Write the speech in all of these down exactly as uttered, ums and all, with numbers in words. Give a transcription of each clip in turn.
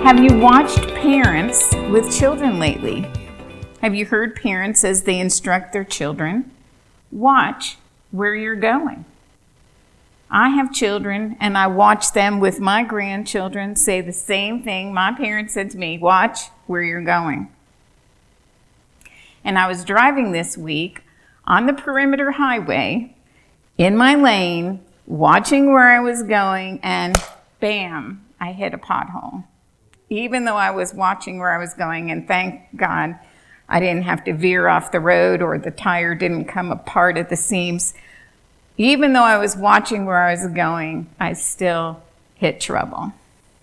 Have you watched parents with children lately? Have you heard parents as they instruct their children, watch where you're going? I have children and I watch them with my grandchildren say the same thing my parents said to me, watch where you're going. And I was driving this week on the perimeter highway in my lane, watching where I was going, and bam, I hit a pothole. Even though I was watching where I was going, and thank God I didn't have to veer off the road or the tire didn't come apart at the seams. Even though I was watching where I was going, I still hit trouble.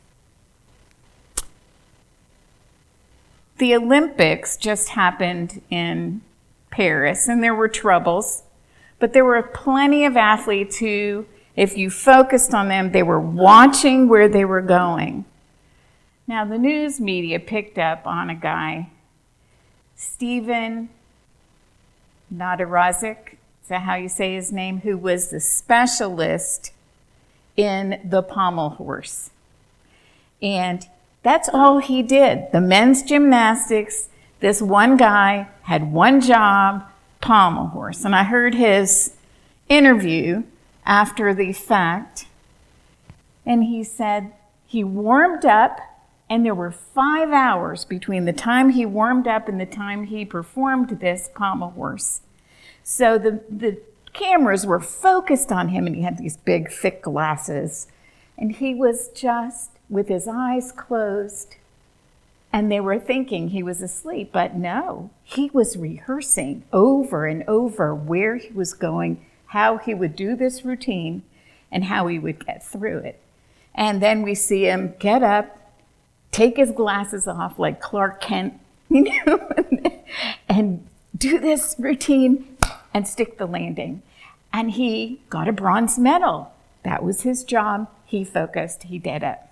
The Olympics just happened in Paris, and there were troubles, but there were plenty of athletes who, if you focused on them, they were watching where they were going. Now, the news media picked up on a guy, Stephen Nadarazic, is that how you say his name, who was the specialist in the pommel horse. And that's all he did. The men's gymnastics, this one guy had one job, pommel horse. And I heard his interview after the fact, and he said he warmed up, and there were five hours between the time he warmed up and the time he performed this pommel horse. So the, the cameras were focused on him, and he had these big, thick glasses. And he was just with his eyes closed, and they were thinking he was asleep. But no, he was rehearsing over and over where he was going, how he would do this routine, and how he would get through it. And then we see him get up, take his glasses off like Clark Kent, you know, and do this routine and stick the landing. And he got a bronze medal. That was his job. He focused. He did it.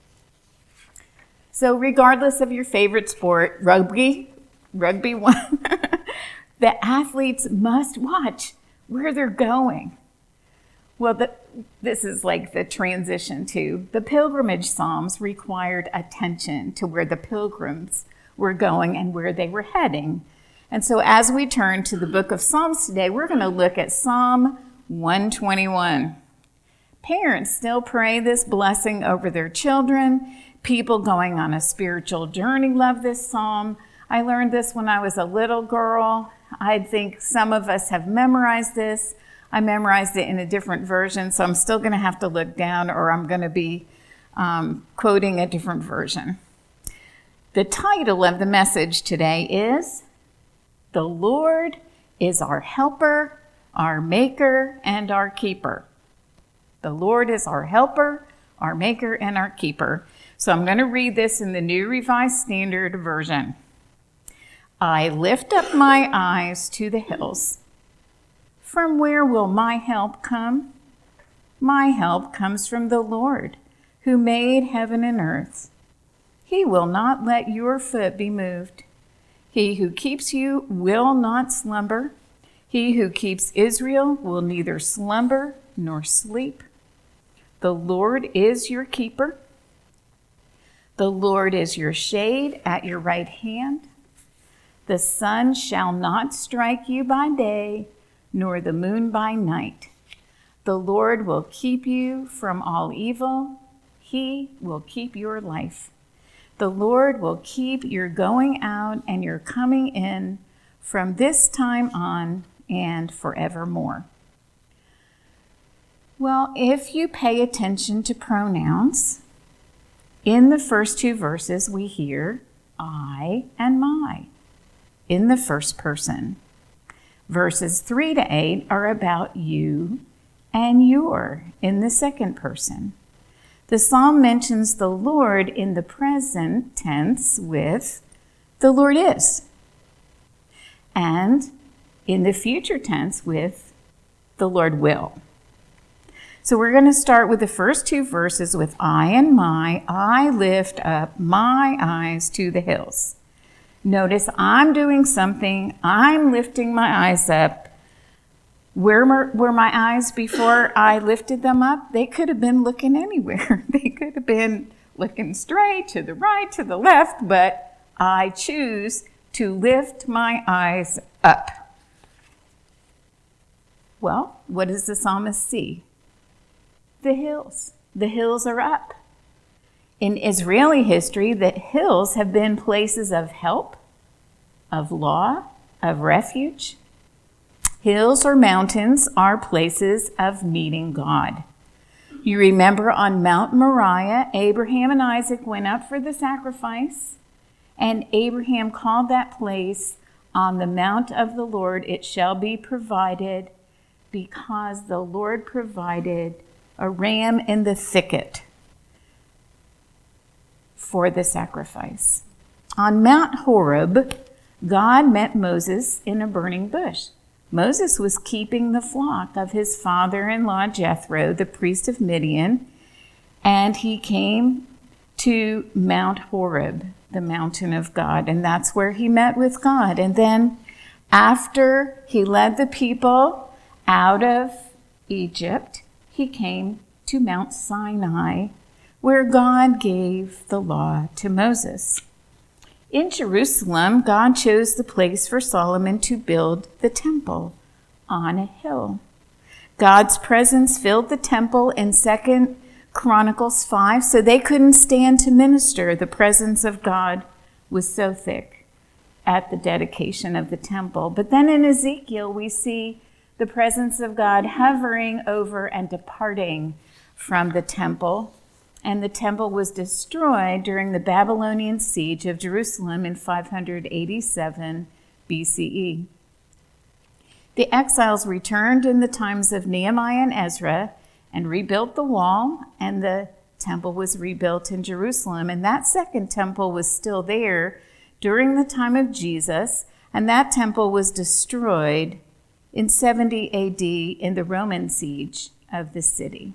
So regardless of your favorite sport, rugby, rugby one, the athletes must watch where they're going. Well, the, this is like the transition to the pilgrimage psalms required attention to where the pilgrims were going and where they were heading. And so as we turn to the book of Psalms today, we're going to look at Psalm one twenty-one. Parents still pray this blessing over their children. People going on a spiritual journey love this psalm. I learned this when I was a little girl. I think some of us have memorized this. I memorized it in a different version, so I'm still going to have to look down, or I'm going to be um, quoting a different version. The title of the message today is, "The Lord is our helper, our maker, and our keeper." The Lord is our helper, our maker, and our keeper. So I'm going to read this in the New Revised Standard Version. "I lift up my eyes to the hills. From where will my help come? My help comes from the Lord, who made heaven and earth. He will not let your foot be moved. He who keeps you will not slumber. He who keeps Israel will neither slumber nor sleep. The Lord is your keeper. The Lord is your shade at your right hand. The sun shall not strike you by day, nor the moon by night. The Lord will keep you from all evil. He will keep your life. The Lord will keep your going out and your coming in from this time on and forevermore." Well, if you pay attention to pronouns, in the first two verses we hear I and my in the first person. Verses three to eight are about you and your in the second person. The psalm mentions the Lord in the present tense with the Lord is, and in the future tense with the Lord will. So we're going to start with the first two verses with I and my. I lift up my eyes to the hills. Notice I'm doing something. I'm lifting my eyes up. Where were my eyes before I lifted them up? They could have been looking anywhere. They could have been looking straight to the right, to the left, but I choose to lift my eyes up. Well, what does the psalmist see? The hills. The hills are up. In Israeli history, the hills have been places of help, of law, of refuge. Hills or mountains are places of meeting God. You remember on Mount Moriah, Abraham and Isaac went up for the sacrifice, and Abraham called that place, on the mount of the Lord it shall be provided, because the Lord provided a ram in the thicket for the sacrifice. On Mount Horeb, God met Moses in a burning bush. Moses was keeping the flock of his father-in-law Jethro, the priest of Midian, and he came to Mount Horeb, the mountain of God, and that's where he met with God. And then after he led the people out of Egypt, he came to Mount Sinai, where God gave the law to Moses. In Jerusalem, God chose the place for Solomon to build the temple on a hill. God's presence filled the temple in Second Chronicles five, so they couldn't stand to minister. The presence of God was so thick at the dedication of the temple. But then in Ezekiel, we see the presence of God hovering over and departing from the temple. And the temple was destroyed during the Babylonian siege of Jerusalem in five eighty-seven B C E. The exiles returned in the times of Nehemiah and Ezra and rebuilt the wall, and the temple was rebuilt in Jerusalem. And that second temple was still there during the time of Jesus, and that temple was destroyed in seventy A D in the Roman siege of the city.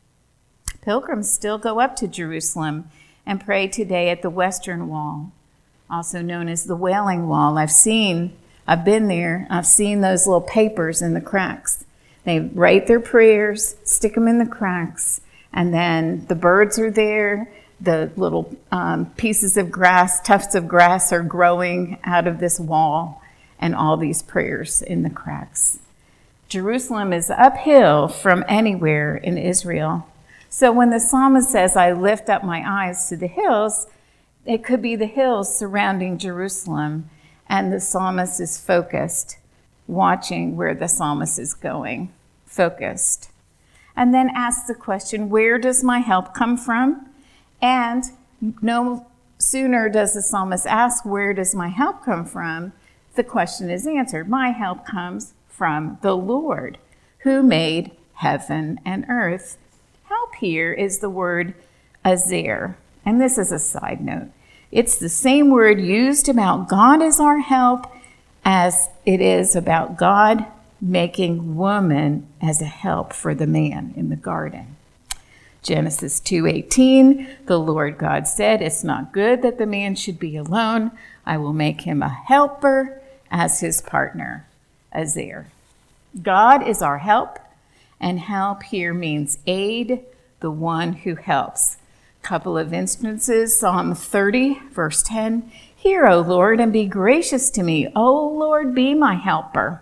Pilgrims still go up to Jerusalem and pray today at the Western Wall, also known as the Wailing Wall. I've seen, I've been there, I've seen those little papers in the cracks. They write their prayers, stick them in the cracks, and then the birds are there. The little um, pieces of grass, tufts of grass are growing out of this wall, and all these prayers in the cracks. Jerusalem is uphill from anywhere in Israel. So when the psalmist says, I lift up my eyes to the hills, it could be the hills surrounding Jerusalem, and the psalmist is focused, watching where the psalmist is going, focused. And then asks the question, where does my help come from? And no sooner does the psalmist ask, where does my help come from? The question is answered. My help comes from the Lord, who made heaven and earth. Help here is the word azer. And this is a side note. It's the same word used about God as our help as it is about God making woman as a help for the man in the garden. Genesis two eighteen, the Lord God said, it's not good that the man should be alone. I will make him a helper as his partner, azer. God is our help. And help here means aid, the one who helps. Couple of instances, Psalm thirty, verse ten. Hear, O Lord, and be gracious to me. O Lord, be my helper.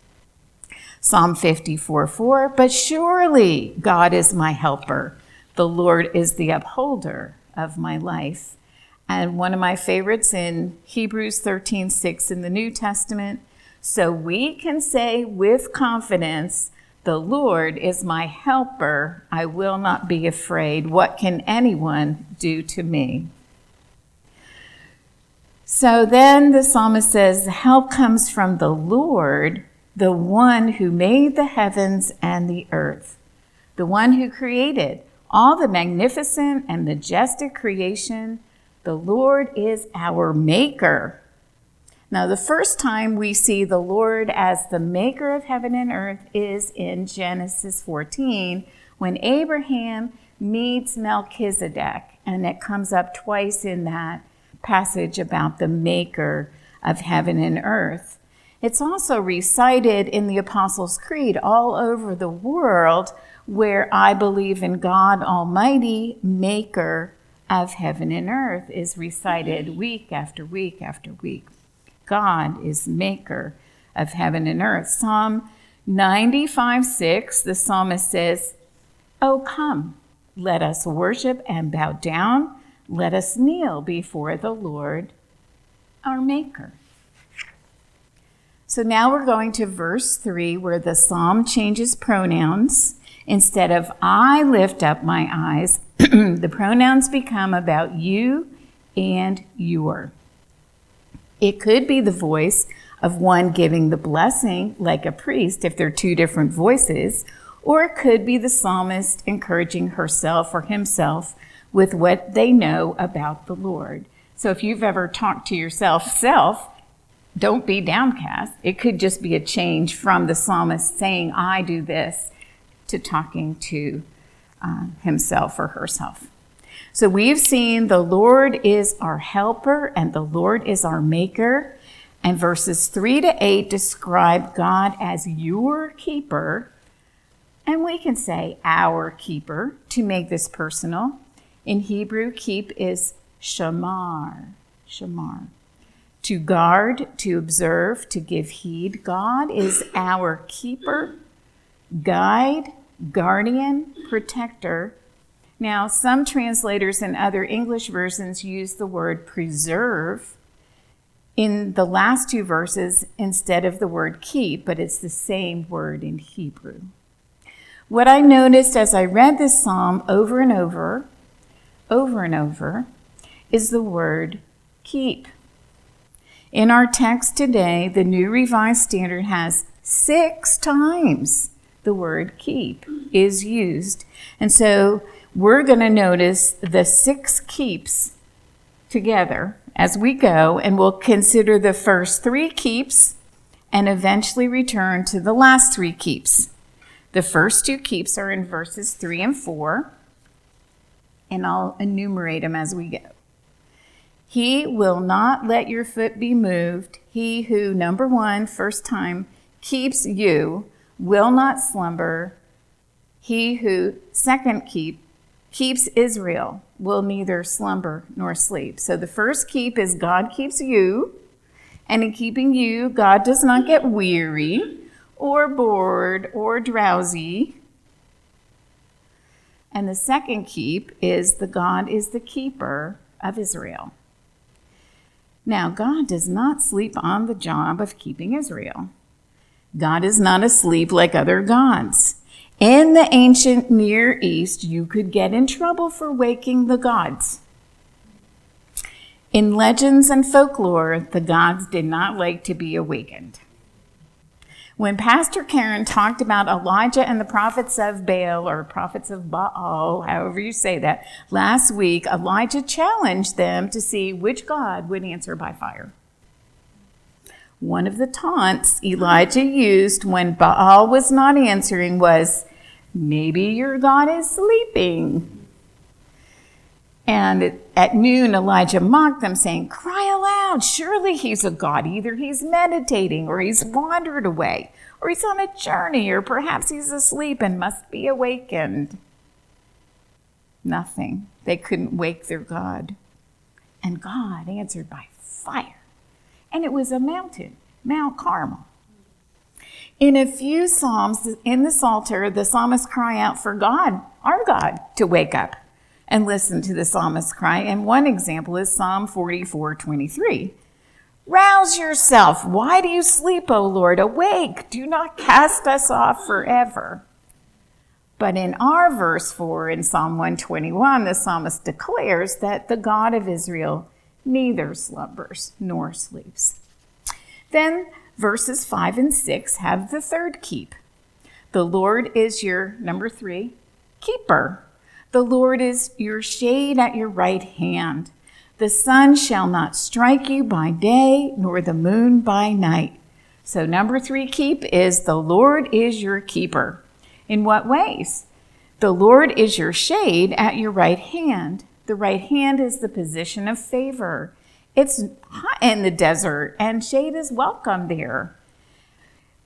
Psalm fifty-four, four. But surely God is my helper. The Lord is the upholder of my life. And one of my favorites in Hebrews thirteen, six in the New Testament. So we can say with confidence, the Lord is my helper. I will not be afraid. What can anyone do to me? So then the psalmist says, help comes from the Lord, the one who made the heavens and the earth, the one who created all the magnificent and majestic creation. The Lord is our maker. Now, the first time we see the Lord as the maker of heaven and earth is in Genesis fourteen, when Abraham meets Melchizedek, and it comes up twice in that passage about the maker of heaven and earth. It's also recited in the Apostles' Creed all over the world, where I believe in God Almighty, maker of heaven and earth is recited week after week after week. God is maker of heaven and earth. Psalm ninety-five six, the psalmist says, "Oh, come, let us worship and bow down. Let us kneel before the Lord, our maker." So now we're going to verse three, where the psalm changes pronouns. Instead of "I lift up my eyes," the pronouns become about you and your. It could be the voice of one giving the blessing, like a priest, if they're two different voices, or it could be the psalmist encouraging herself or himself with what they know about the Lord. So if you've ever talked to yourself, self, don't be downcast. It could just be a change from the psalmist saying, "I do this," to talking to uh, himself or herself. So we've seen the Lord is our helper and the Lord is our maker. And verses three to eight describe God as your keeper. And we can say our keeper to make this personal. In Hebrew, keep is shamar, shamar. To guard, to observe, to give heed. God is our keeper, guide, guardian, protector. Now, some translators and other English versions use the word preserve in the last two verses instead of the word keep, but it's the same word in Hebrew. What I noticed as I read this psalm over and over, over and over, is the word keep. In our text today, the New Revised Standard has six times the word keep is used. And so we're going to notice the six keeps together as we go, and we'll consider the first three keeps and eventually return to the last three keeps. The first two keeps are in verses three and four, and I'll enumerate them as we go. He will not let your foot be moved. He who, number one, first time, keeps you, will not slumber. He who, second keep, keeps Israel, will neither slumber nor sleep. So the first keep is God keeps you, and in keeping you, God does not get weary or bored or drowsy. And the second keep is the God is the keeper of Israel. Now, God does not sleep on the job of keeping Israel. God is not asleep like other gods. In the ancient Near East, you could get in trouble for waking the gods. In legends and folklore, the gods did not like to be awakened. When Pastor Karen talked about Elijah and the prophets of Baal, or prophets of Baal, however you say that, last week, Elijah challenged them to see which God would answer by fire. One of the taunts Elijah used when Baal was not answering was, "Maybe your God is sleeping." And at noon, Elijah mocked them, saying, "Cry aloud, surely he's a God. Either he's meditating, or he's wandered away, or he's on a journey, or perhaps he's asleep and must be awakened." Nothing. They couldn't wake their God. And God answered by fire. And it was a mountain, Mount Carmel. In a few psalms in the Psalter, the psalmists cry out for God, our God, to wake up and listen to the psalmist's cry. And one example is Psalm forty-four twenty-three. "Rouse yourself. Why do you sleep, O Lord? Awake. Do not cast us off forever." But in our verse four in Psalm one twenty-one, the psalmist declares that the God of Israel neither slumbers nor sleeps. Then verses five and six have the third keep. The Lord is your, number three, keeper. The Lord is your shade at your right hand. The sun shall not strike you by day, nor the moon by night. So number three keep is the Lord is your keeper. In what ways? The Lord is your shade at your right hand. The right hand is the position of favor. It's hot in the desert, and shade is welcome there.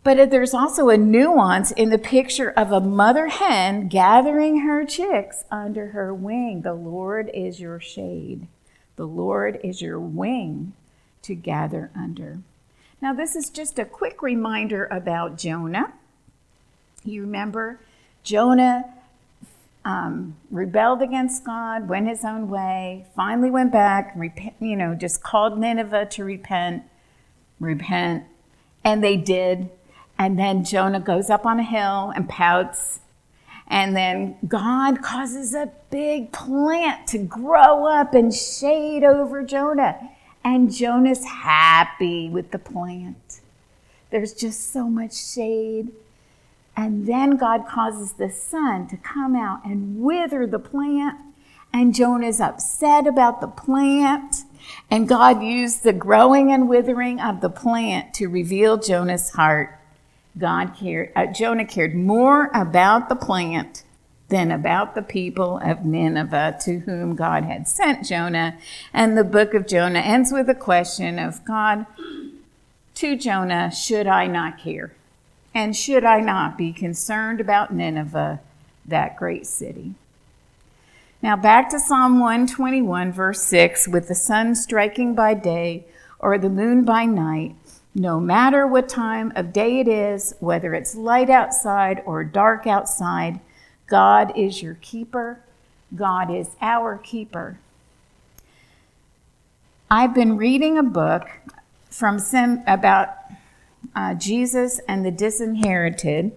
But there's also a nuance in the picture of a mother hen gathering her chicks under her wing. The Lord is your shade. The Lord is your wing to gather under. Now, this is just a quick reminder about Jonah. You remember Jonah um, rebelled against God, went his own way, finally went back, repent, you know, just called Nineveh to repent, repent, and they did. And then Jonah goes up on a hill and pouts. And then God causes a big plant to grow up and shade over Jonah. And Jonah's happy with the plant. There's just so much shade. And then God causes the sun to come out and wither the plant. And Jonah's upset about the plant. And God used the growing and withering of the plant to reveal Jonah's heart. God cared, uh, Jonah cared more about the plant than about the people of Nineveh to whom God had sent Jonah. And the book of Jonah ends with a question of God to Jonah, should I not care? And should I not be concerned about Nineveh, that great city? Now back to Psalm one twenty-one, verse six, with the sun striking by day or the moon by night, no matter what time of day it is, whether it's light outside or dark outside, God is your keeper. God is our keeper. I've been reading a book from some about uh, Jesus and the Disinherited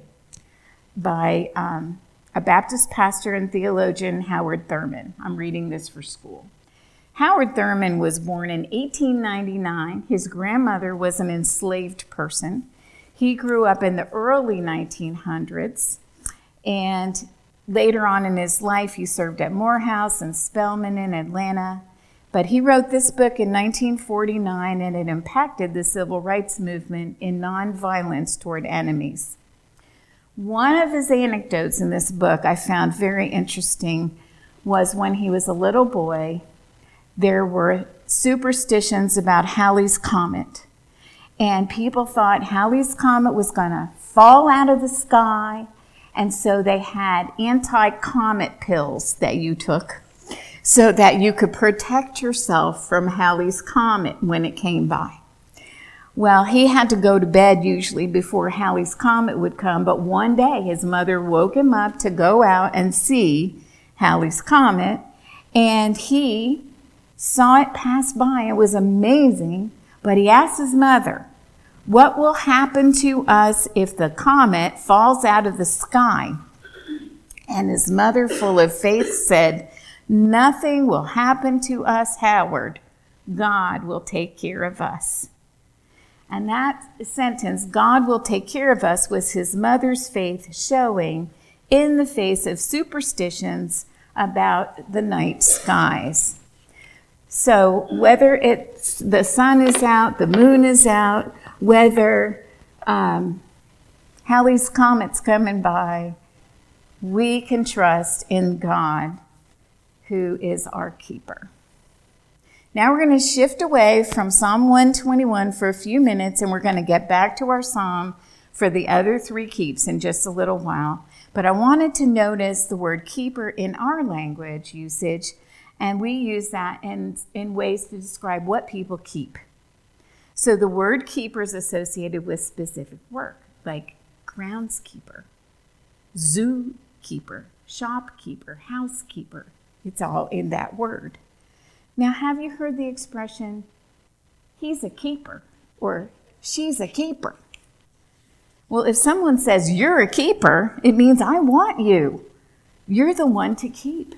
by um, a Baptist pastor and theologian, Howard Thurman. I'm reading this for school. Howard Thurman was born in eighteen ninety-nine. His grandmother was an enslaved person. He grew up in the early nineteen hundreds, and later on in his life, he served at Morehouse and Spelman in Atlanta. But he wrote this book in nineteen forty-nine, and it impacted the civil rights movement in nonviolence toward enemies. One of his anecdotes in this book I found very interesting was when he was a little boy. There were superstitions about Halley's Comet. And people thought Halley's Comet was going to fall out of the sky. And so they had anti-comet pills that you took so that you could protect yourself from Halley's Comet when it came by. Well, he had to go to bed usually before Halley's Comet would come. But one day his mother woke him up to go out and see Halley's Comet. And he saw it pass by. It was amazing. But he asked his mother, what will happen to us if the comet falls out of the sky? And his mother, full of faith, said, nothing will happen to us, Howard. God will take care of us. And that sentence, God will take care of us, was his mother's faith showing in the face of superstitions about the night skies. So whether it's the sun is out, the moon is out, whether um, Halley's Comet's coming by, we can trust in God, who is our keeper. Now we're going to shift away from Psalm one twenty-one for a few minutes, and we're going to get back to our psalm for the other three keeps in just a little while. But I wanted to notice the word keeper in our language usage. And we use that in, in ways to describe what people keep. So the word keeper is associated with specific work, like groundskeeper, zookeeper, shopkeeper, housekeeper. It's all in that word. Now, have you heard the expression, he's a keeper, or she's a keeper? Well, if someone says you're a keeper, it means I want you. You're the one to keep.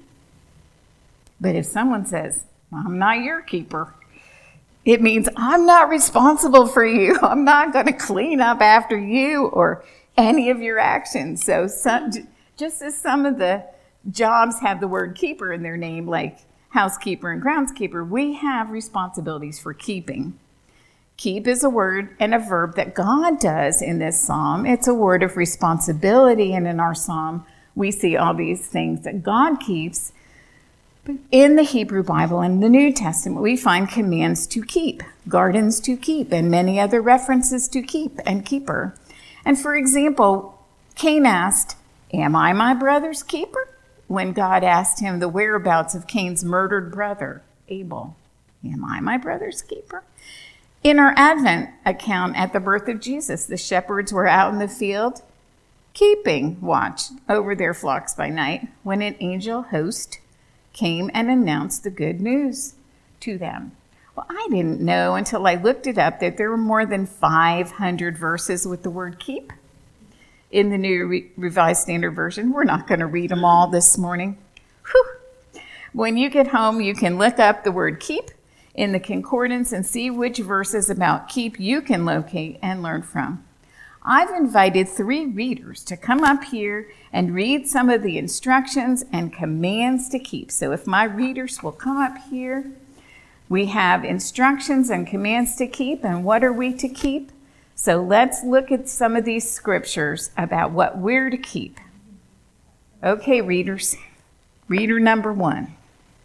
But if someone says, I'm not your keeper, it means I'm not responsible for you. I'm not going to clean up after you or any of your actions. So some, just as some of the jobs have the word keeper in their name, like housekeeper and groundskeeper, we have responsibilities for keeping. Keep is a word and a verb that God does in this psalm. It's a word of responsibility, and in our psalm, we see all these things that God keeps. In the Hebrew Bible and the New Testament, we find commands to keep, gardens to keep, and many other references to keep and keeper. And for example, Cain asked, "Am I my brother's keeper?" when God asked him the whereabouts of Cain's murdered brother, Abel. Am I my brother's keeper? In our Advent account at the birth of Jesus, the shepherds were out in the field keeping watch over their flocks by night when an angel host came and announced the good news to them. Well, I didn't know until I looked it up that there were more than five hundred verses with the word keep in the New Re- Revised Standard Version. We're not going to read them all this morning. Whew. When you get home, you can look up the word keep in the concordance and see which verses about keep you can locate and learn from. I've invited three readers to come up here and read some of the instructions and commands to keep. So if my readers will come up here, we have instructions and commands to keep, and what are we to keep? So let's look at some of these scriptures about what we're to keep. Okay, readers. Reader number one.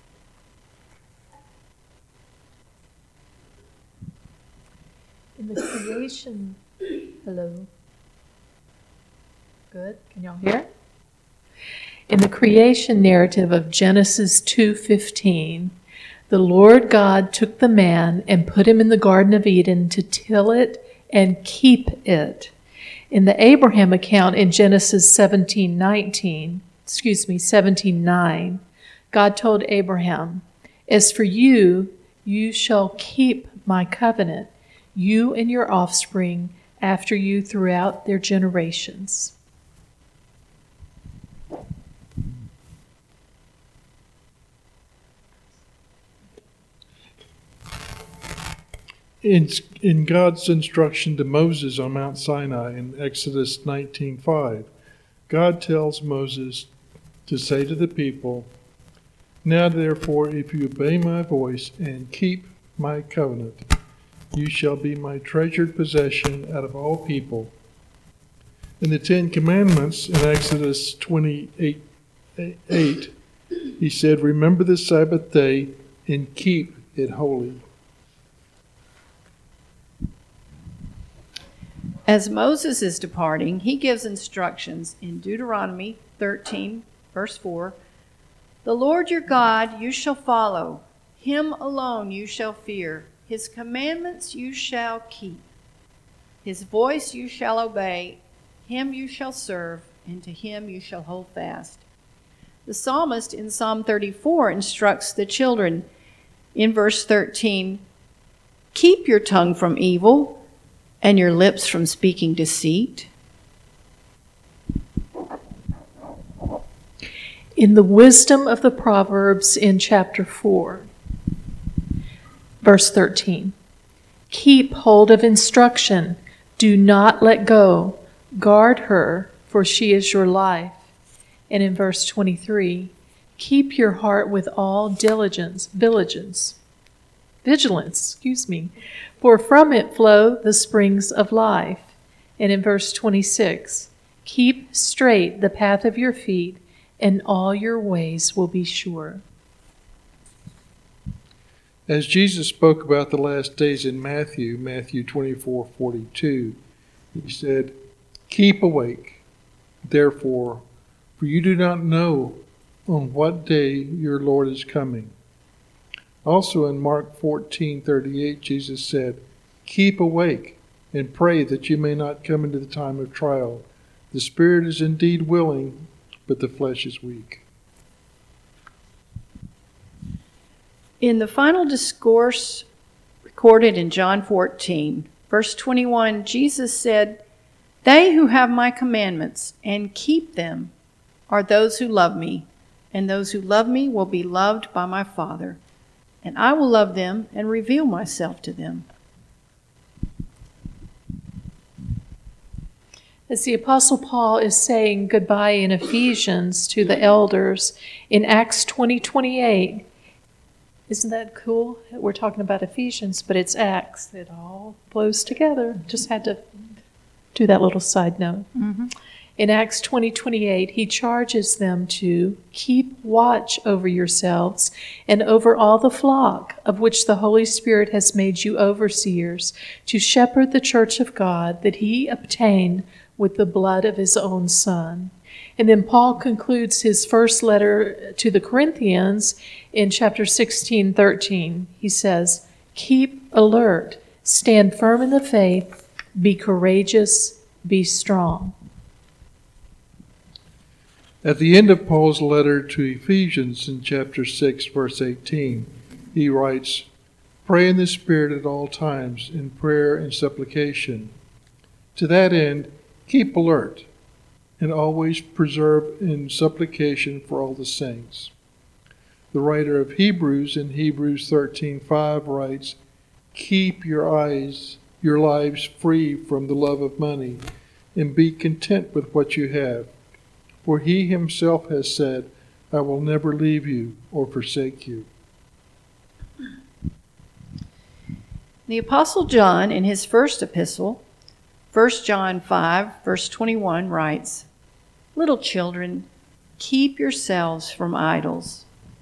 In the creation, hello. Good, can y'all hear? In the creation narrative of Genesis two fifteen, the Lord God took the man and put him in the Garden of Eden to till it and keep it. In the Abraham account in Genesis seventeen nineteen, excuse me, seventeen nine, God told Abraham, "As for you, you shall keep my covenant, you and your offspring after you throughout their generations." In, in God's instruction to Moses on Mount Sinai in Exodus nineteen five, God tells Moses to say to the people, "Now therefore, if you obey my voice and keep my covenant, you shall be my treasured possession out of all people." In the Ten Commandments in Exodus twenty-eight eight, he said, "Remember the Sabbath day and keep it holy." As Moses is departing, he gives instructions in Deuteronomy thirteen, verse four. "The Lord your God you shall follow. Him alone you shall fear. His commandments you shall keep. His voice you shall obey. Him you shall serve, and to him you shall hold fast." The psalmist in Psalm thirty-four instructs the children in verse thirteen, "Keep your tongue from evil and your lips from speaking deceit." In the wisdom of the Proverbs in chapter four, verse thirteen, "Keep hold of instruction, do not let go, guard her, for she is your life." And in verse twenty-three, "Keep your heart with all diligence, vigilance, vigilance, excuse me, for from it flow the springs of life." And in verse twenty-six, "Keep straight the path of your feet, and all your ways will be sure." As Jesus spoke about the last days in Matthew, Matthew twenty-four forty-two, he said, "Keep awake, therefore, for you do not know on what day your Lord is coming." Also in Mark fourteen thirty-eight, Jesus said, "Keep awake and pray that you may not come into the time of trial. The spirit is indeed willing, but the flesh is weak." In the final discourse recorded in John fourteen, verse twenty-one, Jesus said, "They who have my commandments and keep them are those who love me, and those who love me will be loved by my Father, and I will love them and reveal myself to them." As the Apostle Paul is saying goodbye in Ephesians to the elders in Acts twenty twenty-eight, isn't that cool? We're talking about Ephesians, but it's Acts. It all flows together. Just had to do that little side note. Mm-hmm. In Acts twenty twenty-eight, he charges them to keep watch over yourselves and over all the flock of which the Holy Spirit has made you overseers, to shepherd the church of God that he obtained with the blood of his own Son. And then Paul concludes his first letter to the Corinthians in chapter sixteen, thirteen. He says, "Keep alert, stand firm in the faith, be courageous, be strong." At the end of Paul's letter to Ephesians in chapter six, verse eighteen, he writes, "Pray in the Spirit at all times, in prayer and supplication. To that end, keep alert, and always preserve in supplication for all the saints." The writer of Hebrews in Hebrews thirteen five writes, "Keep your eyes, your lives free from the love of money, and be content with what you have. For he himself has said, I will never leave you or forsake you." The Apostle John, in his first epistle, First John five, verse twenty-one, writes, "Little children, keep yourselves from idols."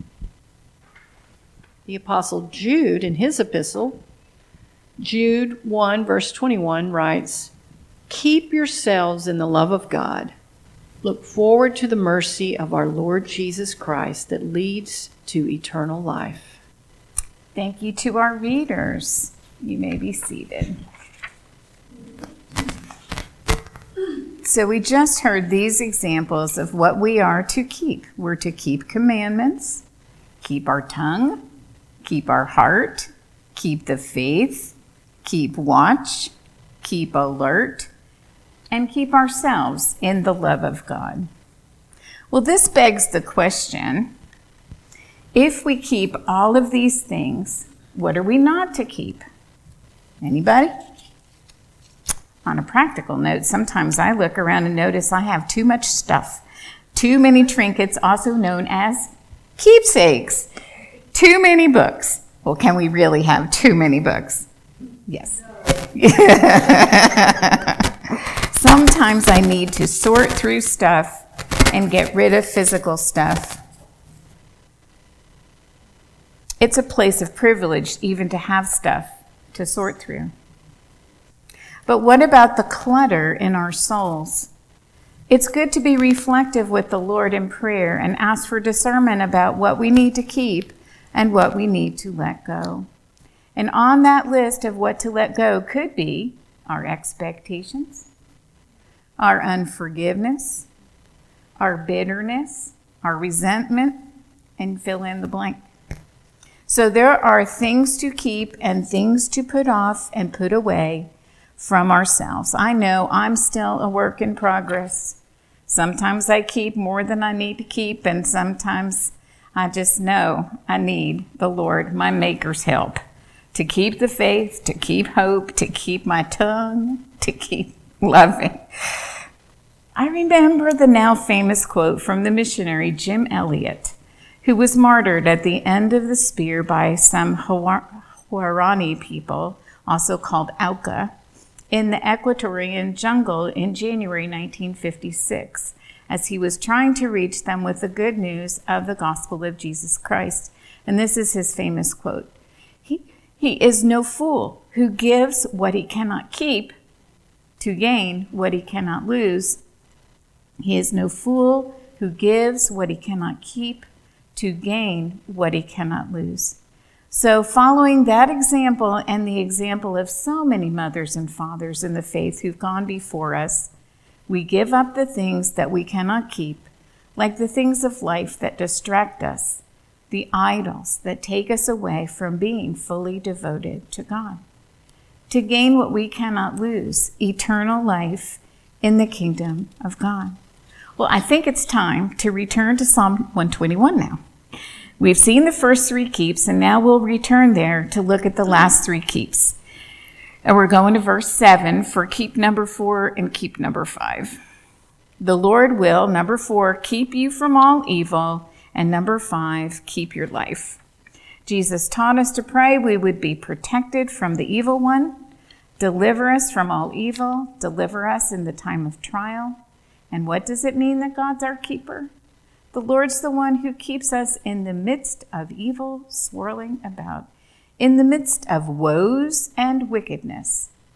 The Apostle Jude, in his epistle, Jude one, verse twenty-one, writes, "Keep yourselves in the love of God. Look forward to the mercy of our Lord Jesus Christ that leads to eternal life." Thank you to our readers. You may be seated. So we just heard these examples of what we are to keep. We're to keep commandments, keep our tongue, keep our heart, keep the faith, keep watch, keep alert, and keep ourselves in the love of God. Well, this begs the question, if we keep all of these things, what are we not to keep? Anybody? On a practical note, sometimes I look around and notice I have too much stuff, too many trinkets, also known as keepsakes, too many books. Well, can we really have too many books? Yes. Sometimes I need to sort through stuff and get rid of physical stuff. It's a place of privilege even to have stuff to sort through. But what about the clutter in our souls? It's good to be reflective with the Lord in prayer and ask for discernment about what we need to keep and what we need to let go. And on that list of what to let go could be our expectations, our unforgiveness, our bitterness, our resentment, and fill in the blank. So there are things to keep and things to put off and put away from ourselves. I know I'm still a work in progress. Sometimes I keep more than I need to keep, and sometimes I just know I need the Lord, my Maker's help, to keep the faith, to keep hope, to keep my tongue, to keep loving. I remember the now famous quote from the missionary Jim Elliot, who was martyred at the end of the spear by some Huarani people, also called Auca, in the Ecuadorian jungle in January nineteen fifty-six, as he was trying to reach them with the good news of the gospel of Jesus Christ. And this is his famous quote. He, he is no fool who gives what he cannot keep to gain what he cannot lose. He is no fool who gives what he cannot keep to gain what he cannot lose. So following that example and the example of so many mothers and fathers in the faith who've gone before us, we give up the things that we cannot keep, like the things of life that distract us, the idols that take us away from being fully devoted to God, to gain what we cannot lose, eternal life in the kingdom of God. Well, I think it's time to return to Psalm one twenty-one now. We've seen the first three keeps, and now we'll return there to look at the last three keeps. And we're going to verse seven for keep number four and keep number five. The Lord will, number four, keep you from all evil, and number five, keep your life. Jesus taught us to pray we would be protected from the evil one, deliver us from all evil, deliver us in the time of trial. And what does it mean that God's our keeper? The Lord's the one who keeps us in the midst of evil swirling about, in the midst of woes and wickedness.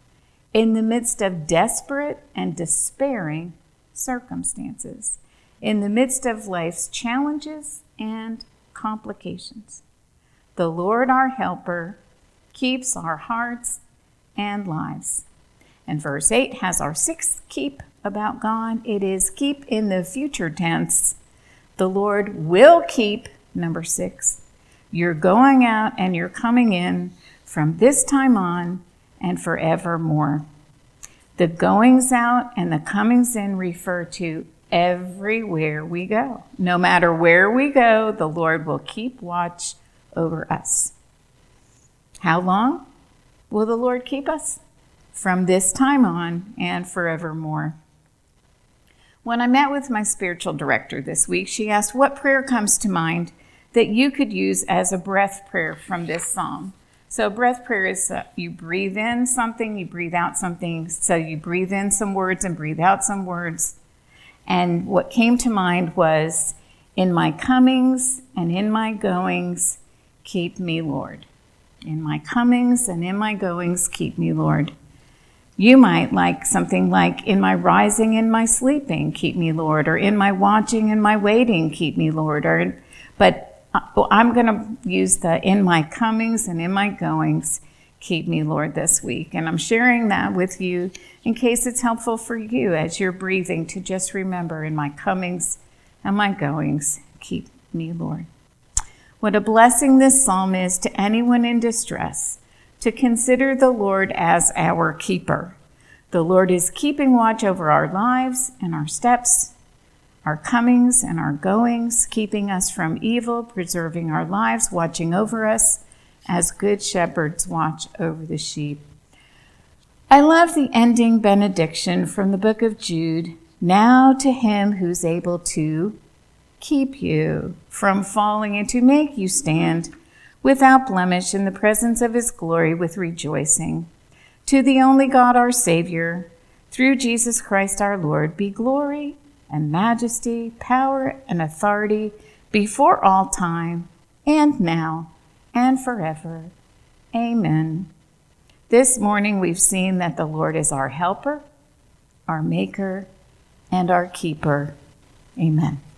in the midst of desperate and despairing circumstances, in the midst of life's challenges and complications. The Lord, our helper, keeps our hearts and lives. And verse eight has our sixth keep about God. It is keep in the future tense. The Lord will keep, number six, your going out and your coming in from this time on and forevermore. The goings out and the comings in refer to everywhere we go. No matter where we go, the Lord will keep watch over us. How long will the Lord keep us? From this time on and forevermore. When I met with my spiritual director this week, she asked, what prayer comes to mind that you could use as a breath prayer from this psalm? So breath prayer is uh, you breathe in something, you breathe out something. So you breathe in some words and breathe out some words. And what came to mind was, in my comings and in my goings, keep me, Lord. In my comings and in my goings, keep me, Lord. You might like something like, in my rising and my sleeping, keep me, Lord, or in my watching and my waiting, keep me, Lord. Or, but I'm going to use the in my comings and in my goings, keep me, Lord, this week. And I'm sharing that with you in case it's helpful for you as you're breathing to just remember, in my comings and my goings, keep me, Lord. What a blessing this psalm is to anyone in distress, to consider the Lord as our keeper. The Lord is keeping watch over our lives and our steps, our comings and our goings, keeping us from evil, preserving our lives, watching over us as good shepherds watch over the sheep. I love the ending benediction from the book of Jude. Now to him who's able to keep you from falling and to make you stand without blemish in the presence of his glory with rejoicing. To the only God, our Savior, through Jesus Christ our Lord, be glory and majesty, power and authority before all time and now and forever. Amen. This morning we've seen that the Lord is our helper, our maker, and our keeper. Amen.